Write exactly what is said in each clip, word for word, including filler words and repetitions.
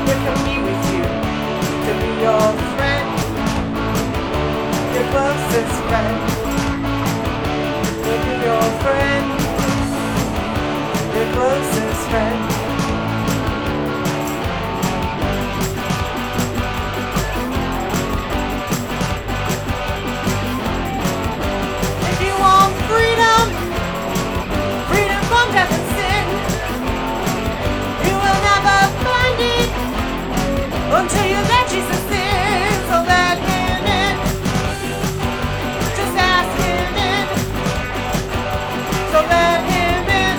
It can be with you, to be your friend, your closest friend. It be your friend, your closest friend. If you want freedom, freedom from death and sin, you will never find it until you let Jesus in. So let him in. Just ask him in. So let him in.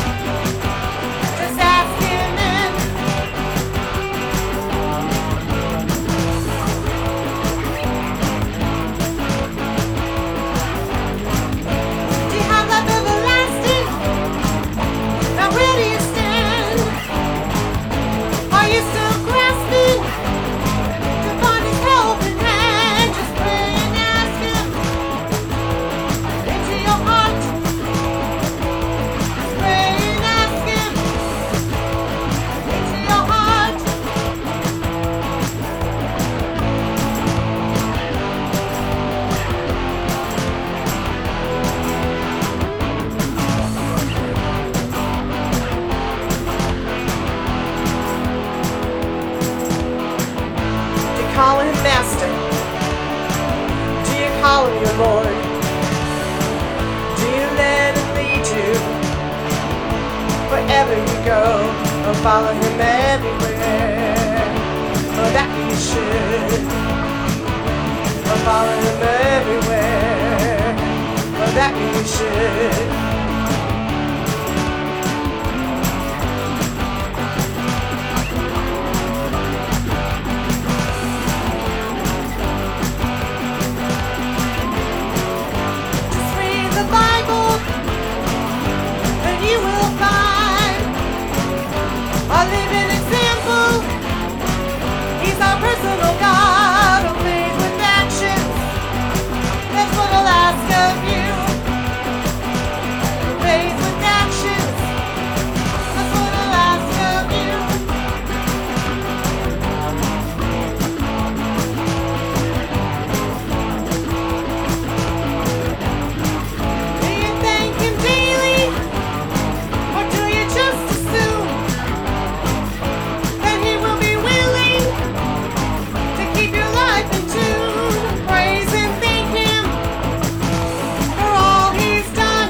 Just ask him in. Do you have life everlasting? Now where do you stand? Are you still grasping to find his helping hand? Just pray and ask him into your heart. Just pray and ask him into your heart. Do you call him master? Do you call him your Lord? Do you let him lead you wherever you go? Or follow him everywhere? Oh, that you should. Or follow him everywhere? Oh, that you should. Just read the Bible, and you will find a living example. He's our personal God who plays with actions. That's what I'll ask of you. Who plays with actions. That's what I'll ask of you. Do you thank him daily, or do you just assume that he will be willing to keep your life in tune? Praise and thank him for all he's done.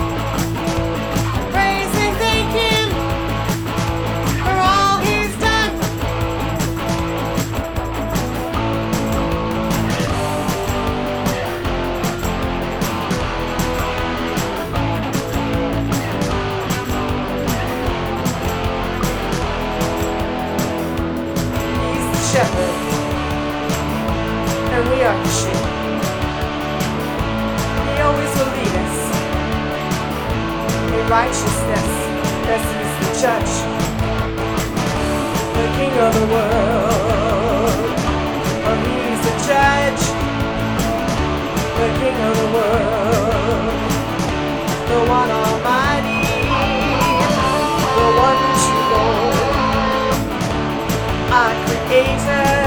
Praise and thank him for all he's done. He's the shepherd, and we are the sheep. He always will lead us in righteousness, as he's the judge, the king of the world. Oh, he's the judge, the king of the world, the one almighty, the one true Lord, our creator.